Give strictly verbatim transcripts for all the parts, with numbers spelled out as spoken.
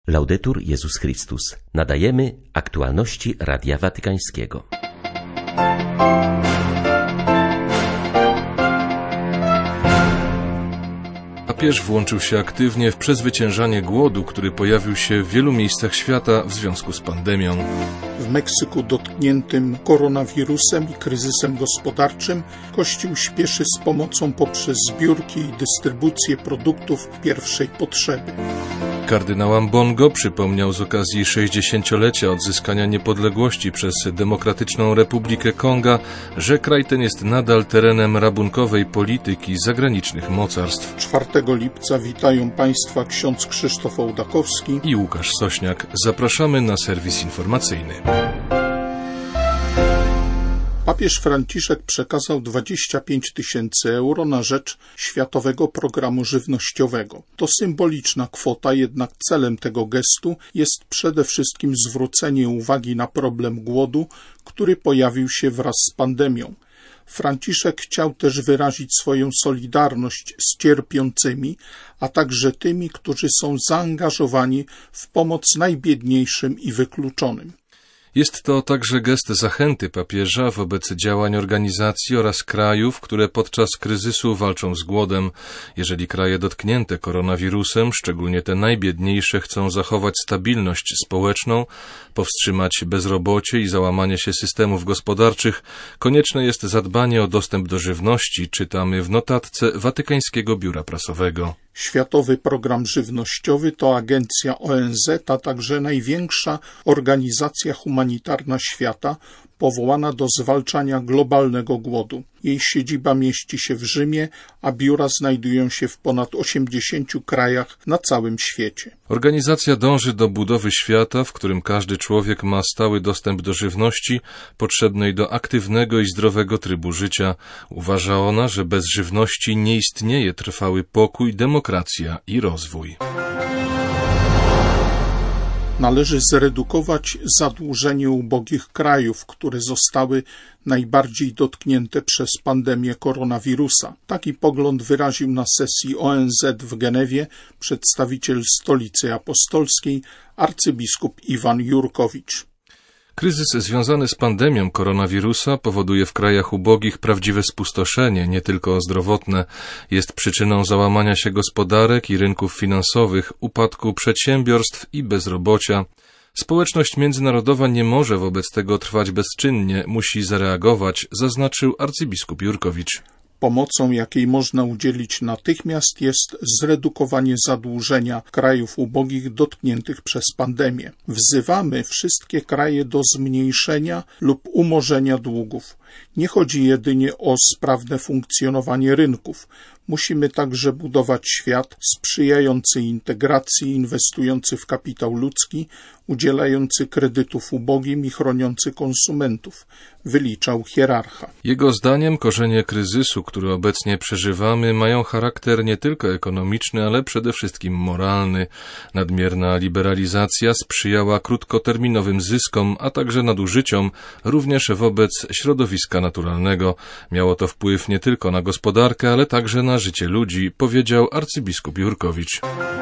Laudetur Jezus Chrystus. Nadajemy aktualności Radia Watykańskiego. Papież włączył się aktywnie w przezwyciężanie głodu, który pojawił się w wielu miejscach świata w związku z pandemią. W Meksyku dotkniętym koronawirusem i kryzysem gospodarczym Kościół śpieszy z pomocą poprzez zbiórki i dystrybucję produktów pierwszej potrzeby. Kardynał Ambongo przypomniał z okazji sześćdziesięciolecia odzyskania niepodległości przez Demokratyczną Republikę Konga, że kraj ten jest nadal terenem rabunkowej polityki zagranicznych mocarstw. czwartego lipca witają Państwa ksiądz Krzysztof Ołdakowski i Łukasz Sośniak. Zapraszamy na serwis informacyjny. Papież Franciszek przekazał dwadzieścia pięć tysięcy euro na rzecz Światowego Programu Żywnościowego. To symboliczna kwota, jednak celem tego gestu jest przede wszystkim zwrócenie uwagi na problem głodu, który pojawił się wraz z pandemią. Franciszek chciał też wyrazić swoją solidarność z cierpiącymi, a także tymi, którzy są zaangażowani w pomoc najbiedniejszym i wykluczonym. Jest to także gest zachęty papieża wobec działań organizacji oraz krajów, które podczas kryzysu walczą z głodem. Jeżeli kraje dotknięte koronawirusem, szczególnie te najbiedniejsze, chcą zachować stabilność społeczną, powstrzymać bezrobocie i załamanie się systemów gospodarczych, konieczne jest zadbanie o dostęp do żywności, czytamy w notatce Watykańskiego Biura Prasowego. Światowy Program Żywnościowy to agencja O N Z, a także największa organizacja humanitarna świata, powołana do zwalczania globalnego głodu. Jej siedziba mieści się w Rzymie, a biura znajdują się w ponad osiemdziesięciu krajach na całym świecie. Organizacja dąży do budowy świata, w którym każdy człowiek ma stały dostęp do żywności potrzebnej do aktywnego i zdrowego trybu życia. Uważa ona, że bez żywności nie istnieje trwały pokój, demokracja i rozwój. Należy zredukować zadłużenie ubogich krajów, które zostały najbardziej dotknięte przez pandemię koronawirusa. Taki pogląd wyraził na sesji O N Z w Genewie przedstawiciel Stolicy Apostolskiej, arcybiskup Iwan Jurkowicz. Kryzys związany z pandemią koronawirusa powoduje w krajach ubogich prawdziwe spustoszenie, nie tylko zdrowotne. Jest przyczyną załamania się gospodarek i rynków finansowych, upadku przedsiębiorstw i bezrobocia. Społeczność międzynarodowa nie może wobec tego trwać bezczynnie, musi zareagować, zaznaczył arcybiskup Jurkowicz. Pomocą, jakiej można udzielić natychmiast, jest zredukowanie zadłużenia krajów ubogich dotkniętych przez pandemię. Wzywamy wszystkie kraje do zmniejszenia lub umorzenia długów. Nie chodzi jedynie o sprawne funkcjonowanie rynków. Musimy także budować świat sprzyjający integracji, inwestujący w kapitał ludzki, udzielający kredytów ubogim i chroniący konsumentów, wyliczał hierarcha. Jego zdaniem korzenie kryzysu, który obecnie przeżywamy, mają charakter nie tylko ekonomiczny, ale przede wszystkim moralny. Nadmierna liberalizacja sprzyjała krótkoterminowym zyskom, a także nadużyciom, również wobec środowiska naturalnego. Miało to wpływ nie tylko na gospodarkę, ale także na życie ludzi, powiedział arcybiskup Jurkowicz.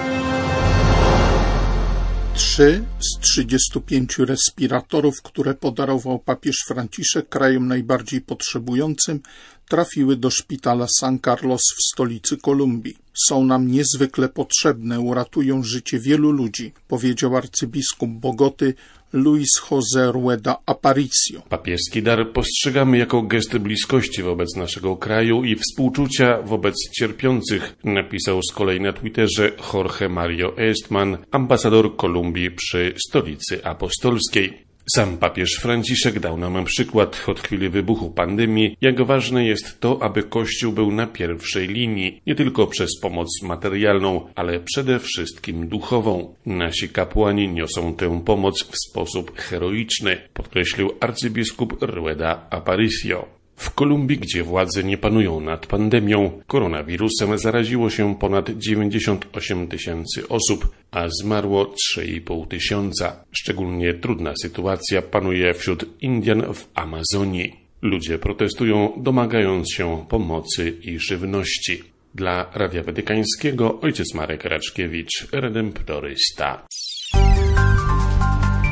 Trzy z trzydziestu pięciu respiratorów, które podarował papież Franciszek krajom najbardziej potrzebującym, trafiły do szpitala San Carlos w stolicy Kolumbii. Są nam niezwykle potrzebne, uratują życie wielu ludzi, powiedział arcybiskup Bogoty Luis José Rueda Aparicio. Papieski dar postrzegamy jako gest bliskości wobec naszego kraju i współczucia wobec cierpiących, napisał z kolei na Twitterze Jorge Mario Estman, ambasador Kolumbii przy Stolicy Apostolskiej. Sam papież Franciszek dał nam przykład od chwili wybuchu pandemii, jak ważne jest to, aby Kościół był na pierwszej linii, nie tylko przez pomoc materialną, ale przede wszystkim duchową. Nasi kapłani niosą tę pomoc w sposób heroiczny, podkreślił arcybiskup Rueda Aparicio. W Kolumbii, gdzie władze nie panują nad pandemią, koronawirusem zaraziło się ponad dziewięćdziesiąt osiem tysięcy osób, a zmarło trzy i pół tysiąca. Szczególnie trudna sytuacja panuje wśród Indian w Amazonii. Ludzie protestują, domagając się pomocy i żywności. Dla Radia Watykańskiego ojciec Marek Raczkiewicz, redemptorysta.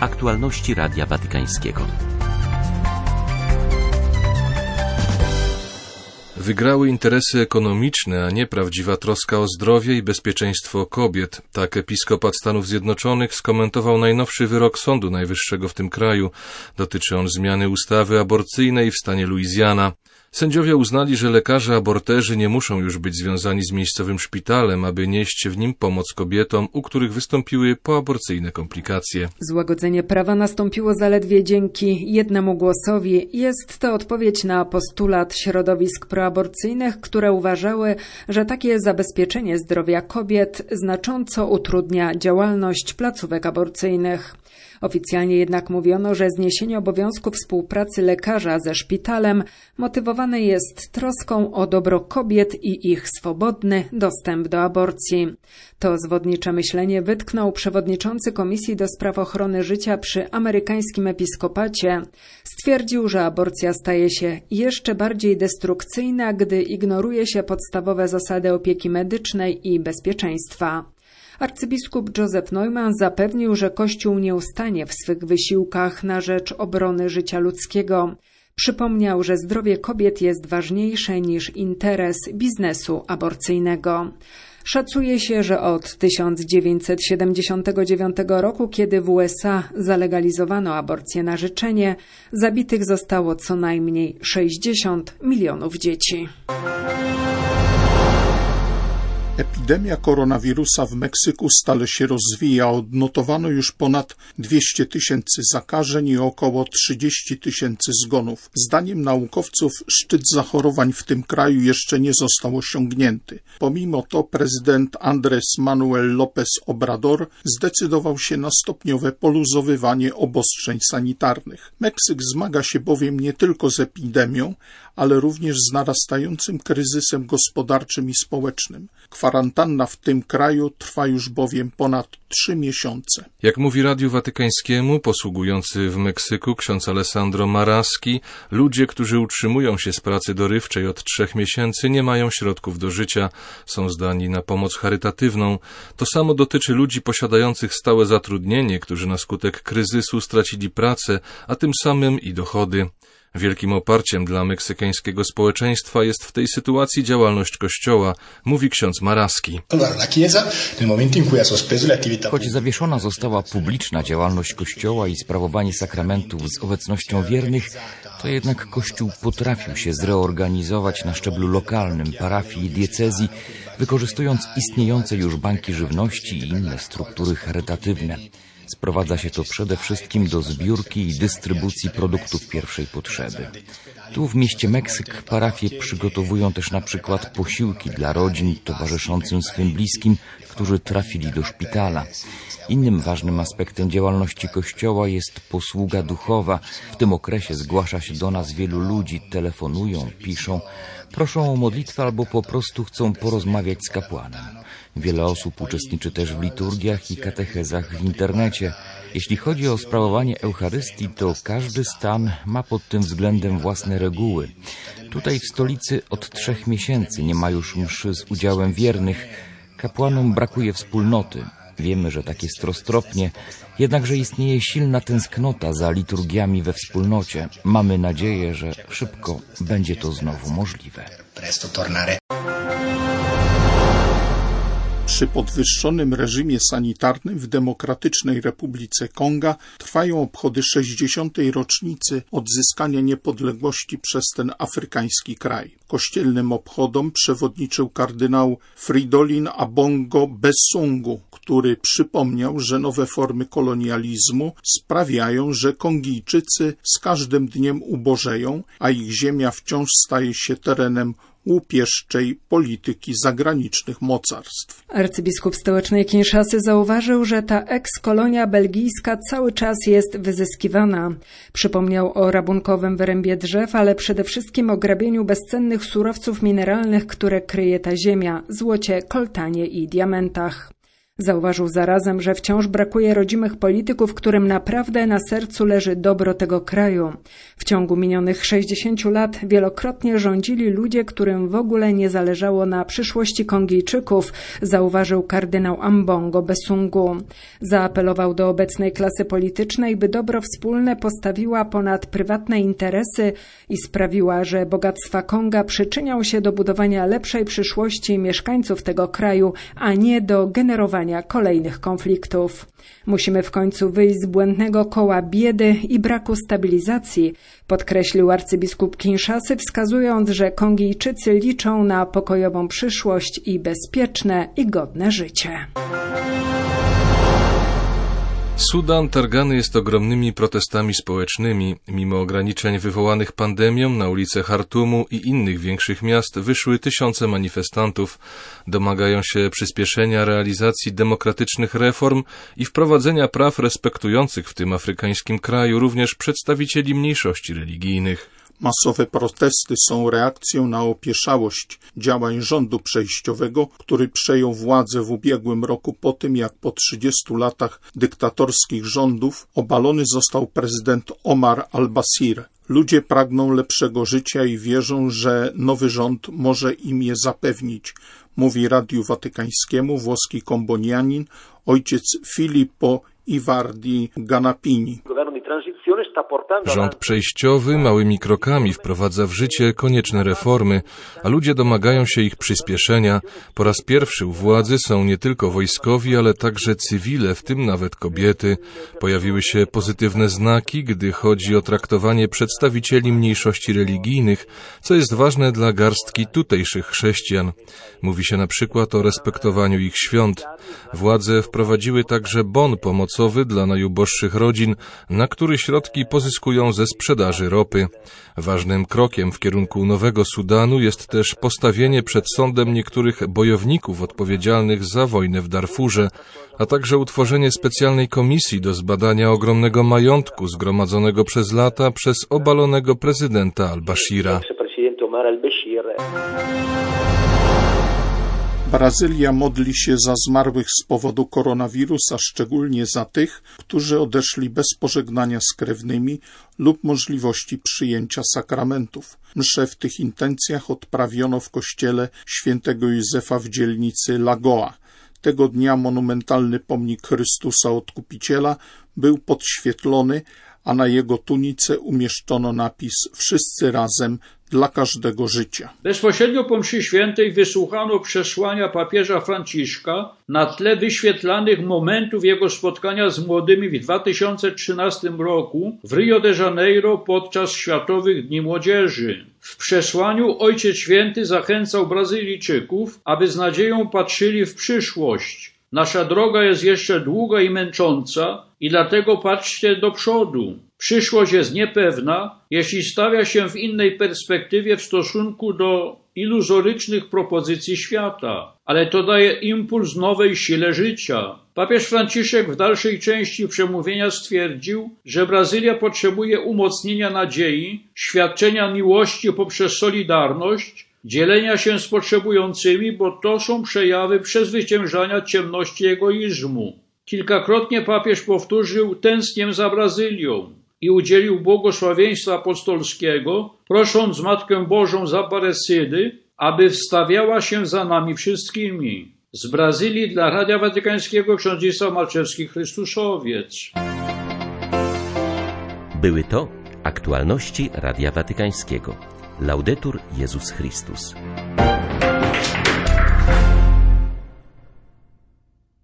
Aktualności Radia Watykańskiego. Wygrały interesy ekonomiczne, a nie prawdziwa troska o zdrowie i bezpieczeństwo kobiet. Tak episkopat Stanów Zjednoczonych skomentował najnowszy wyrok Sądu Najwyższego w tym kraju. Dotyczy on zmiany ustawy aborcyjnej w stanie Luizjana. Sędziowie uznali, że lekarze aborterzy nie muszą już być związani z miejscowym szpitalem, aby nieść w nim pomoc kobietom, u których wystąpiły poaborcyjne komplikacje. Złagodzenie prawa nastąpiło zaledwie dzięki jednemu głosowi. Jest to odpowiedź na postulat środowisk proaborcyjnych, które uważały, że takie zabezpieczenie zdrowia kobiet znacząco utrudnia działalność placówek aborcyjnych. Oficjalnie jednak mówiono, że zniesienie obowiązku współpracy lekarza ze szpitalem motywowane jest troską o dobro kobiet i ich swobodny dostęp do aborcji. To zwodnicze myślenie wytknął przewodniczący Komisji do Spraw Ochrony Życia przy amerykańskim episkopacie. Stwierdził, że aborcja staje się jeszcze bardziej destrukcyjna, gdy ignoruje się podstawowe zasady opieki medycznej i bezpieczeństwa. Arcybiskup Joseph Neumann zapewnił, że Kościół nie ustanie w swych wysiłkach na rzecz obrony życia ludzkiego. Przypomniał, że zdrowie kobiet jest ważniejsze niż interes biznesu aborcyjnego. Szacuje się, że od tysiąc dziewięćset siedemdziesiątego dziewiątego roku, kiedy w U S A zalegalizowano aborcję na życzenie, zabitych zostało co najmniej sześćdziesiąt milionów dzieci. Epidemia koronawirusa w Meksyku stale się rozwija. Odnotowano już ponad dwieście tysięcy zakażeń i około trzydzieści tysięcy zgonów. Zdaniem naukowców szczyt zachorowań w tym kraju jeszcze nie został osiągnięty. Pomimo to prezydent Andrés Manuel López Obrador zdecydował się na stopniowe poluzowywanie obostrzeń sanitarnych. Meksyk zmaga się bowiem nie tylko z epidemią, ale również z narastającym kryzysem gospodarczym i społecznym. Kwarantanna w tym kraju trwa już bowiem ponad trzy miesiące. Jak mówi Radiu Watykańskiemu posługujący w Meksyku ksiądz Alessandro Maraski, ludzie, którzy utrzymują się z pracy dorywczej od trzech miesięcy, nie mają środków do życia, są zdani na pomoc charytatywną. To samo dotyczy ludzi posiadających stałe zatrudnienie, którzy na skutek kryzysu stracili pracę, a tym samym i dochody. Wielkim oparciem dla meksykańskiego społeczeństwa jest w tej sytuacji działalność Kościoła, mówi ksiądz Maraski. Choć zawieszona została publiczna działalność Kościoła i sprawowanie sakramentów z obecnością wiernych, to jednak Kościół potrafił się zreorganizować na szczeblu lokalnym, parafii i diecezji, wykorzystując istniejące już banki żywności i inne struktury charytatywne. Sprowadza się to przede wszystkim do zbiórki i dystrybucji produktów pierwszej potrzeby. Tu w mieście Meksyk parafie przygotowują też na przykład posiłki dla rodzin towarzyszącym swym bliskim, którzy trafili do szpitala. Innym ważnym aspektem działalności Kościoła jest posługa duchowa. W tym okresie zgłasza się do nas wielu ludzi, telefonują, piszą, proszą o modlitwę albo po prostu chcą porozmawiać z kapłanem. Wiele osób uczestniczy też w liturgiach i katechezach w internecie. Jeśli chodzi o sprawowanie Eucharystii, to każdy stan ma pod tym względem własne reguły. Tutaj w stolicy od trzech miesięcy nie ma już mszy z udziałem wiernych. Kapłanom brakuje wspólnoty. Wiemy, że tak jest roztropnie, jednakże istnieje silna tęsknota za liturgiami we wspólnocie. Mamy nadzieję, że szybko będzie to znowu możliwe. Przy podwyższonym reżimie sanitarnym w Demokratycznej Republice Konga trwają obchody sześćdziesiątej rocznicy odzyskania niepodległości przez ten afrykański kraj. Kościelnym obchodom przewodniczył kardynał Fridolin Ambongo Besungu, który przypomniał, że nowe formy kolonializmu sprawiają, że Kongijczycy z każdym dniem ubożeją, a ich ziemia wciąż staje się terenem łupieszczej polityki zagranicznych mocarstw. Arcybiskup stołecznej Kinszasy zauważył, że ta eks-kolonia belgijska cały czas jest wyzyskiwana. Przypomniał o rabunkowym wyrębie drzew, ale przede wszystkim o grabieniu bezcennych surowców mineralnych, które kryje ta ziemia, złocie, koltanie i diamentach. Zauważył zarazem, że wciąż brakuje rodzimych polityków, którym naprawdę na sercu leży dobro tego kraju. W ciągu minionych sześćdziesięciu lat wielokrotnie rządzili ludzie, którym w ogóle nie zależało na przyszłości Kongijczyków, zauważył kardynał Ambongo Besungu. Zaapelował do obecnej klasy politycznej, by dobro wspólne postawiła ponad prywatne interesy i sprawiła, że bogactwa Konga przyczynią się do budowania lepszej przyszłości mieszkańców tego kraju, a nie do generowania kolejnych konfliktów. Musimy w końcu wyjść z błędnego koła biedy i braku stabilizacji, podkreślił arcybiskup Kinshasy, wskazując, że Kongijczycy liczą na pokojową przyszłość i bezpieczne i godne życie. Sudan targany jest ogromnymi protestami społecznymi. Mimo ograniczeń wywołanych pandemią na ulice Chartumu i innych większych miast wyszły tysiące manifestantów. Domagają się przyspieszenia realizacji demokratycznych reform i wprowadzenia praw respektujących w tym afrykańskim kraju również przedstawicieli mniejszości religijnych. Masowe protesty są reakcją na opieszałość działań rządu przejściowego, który przejął władzę w ubiegłym roku po tym, jak po trzydziestu latach dyktatorskich rządów obalony został prezydent Omar al-Bashir. Ludzie pragną lepszego życia i wierzą, że nowy rząd może im je zapewnić, mówi Radiu Watykańskiemu włoski kombonianin ojciec Filippo Ivardi Ganapini. Rząd przejściowy małymi krokami wprowadza w życie konieczne reformy, a ludzie domagają się ich przyspieszenia. Po raz pierwszy u władzy są nie tylko wojskowi, ale także cywile, w tym nawet kobiety. Pojawiły się pozytywne znaki, gdy chodzi o traktowanie przedstawicieli mniejszości religijnych, co jest ważne dla garstki tutejszych chrześcijan. Mówi się na przykład o respektowaniu ich świąt. Władze wprowadziły także bon pomocowy dla najuboższych rodzin, na który środki pozyskują ze sprzedaży ropy. Ważnym krokiem w kierunku nowego Sudanu jest też postawienie przed sądem niektórych bojowników odpowiedzialnych za wojnę w Darfurze, a także utworzenie specjalnej komisji do zbadania ogromnego majątku zgromadzonego przez lata przez obalonego prezydenta al-Bashira. Brazylia modli się za zmarłych z powodu koronawirusa, szczególnie za tych, którzy odeszli bez pożegnania z krewnymi lub możliwości przyjęcia sakramentów. Msze w tych intencjach odprawiono w kościele świętego Józefa w dzielnicy Lagoa. Tego dnia monumentalny pomnik Chrystusa Odkupiciela był podświetlony, a na jego tunice umieszczono napis „Wszyscy razem dla każdego życia”. Bezpośrednio po mszy świętej wysłuchano przesłania papieża Franciszka na tle wyświetlanych momentów jego spotkania z młodymi w dwa tysiące trzynastym roku w Rio de Janeiro podczas Światowych Dni Młodzieży. W przesłaniu Ojciec Święty zachęcał Brazylijczyków, aby z nadzieją patrzyli w przyszłość. Nasza droga jest jeszcze długa i męcząca i dlatego patrzcie do przodu. Przyszłość jest niepewna, jeśli stawia się w innej perspektywie w stosunku do iluzorycznych propozycji świata, ale to daje impuls nowej sile życia. Papież Franciszek w dalszej części przemówienia stwierdził, że Brazylia potrzebuje umocnienia nadziei, świadczenia miłości poprzez solidarność, dzielenia się z potrzebującymi, bo to są przejawy przezwyciężania ciemności egoizmu. Kilkakrotnie papież powtórzył: tęsknię za Brazylią i udzielił błogosławieństwa apostolskiego, prosząc Matkę Bożą z Aparecydy, aby wstawiała się za nami wszystkimi. Z Brazylii dla Radia Watykańskiego ksiądz Zdzisław Malczewski, Chrystusowiec. Były to aktualności Radia Watykańskiego. Laudetur Jezus Chrystus.